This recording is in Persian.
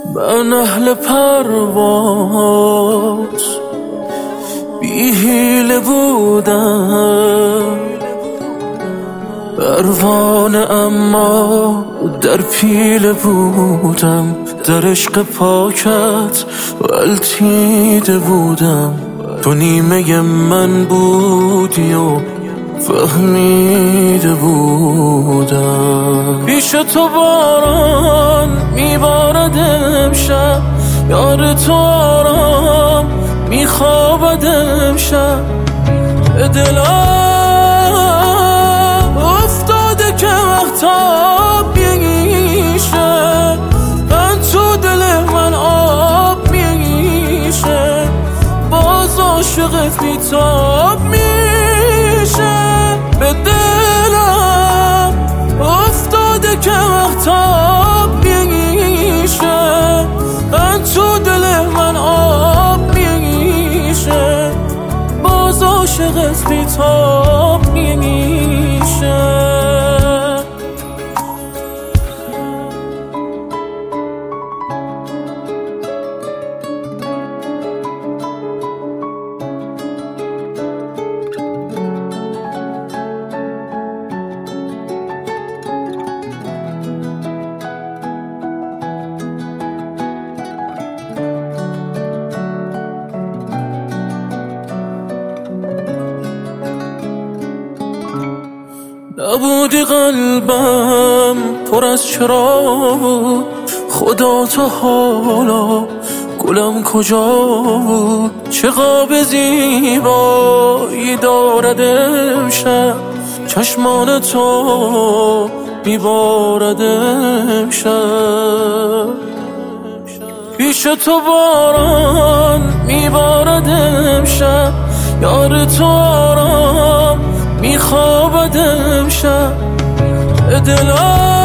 من اهل پرواز بی حیله بودم، پروانه اما در پیله بودم، در عشق پاکت غلطیده بودم. تو نیمه من بودی و فهمیده بودم. پیش تو باران میبارد امشب، یار تو آرام میخوابد امشب. دلم افتاده که مهتاب میشه، من تو دل من آب میشه، باز عاشقت بیتاب میشه. به دلم افتاده که مهتاب میشه، من تو دل من آب میشه، باز عاشقت بیتاب میشه. نبودی قلبم پر از چرا بود، خدا تا حالا گلم کجا بود؟ چه خواب زیبایی دارد امشب، چشمان تو میبارد امشب. پیش تو باران میبارد امشب، یار تو آرام میخوابد امشب. دلم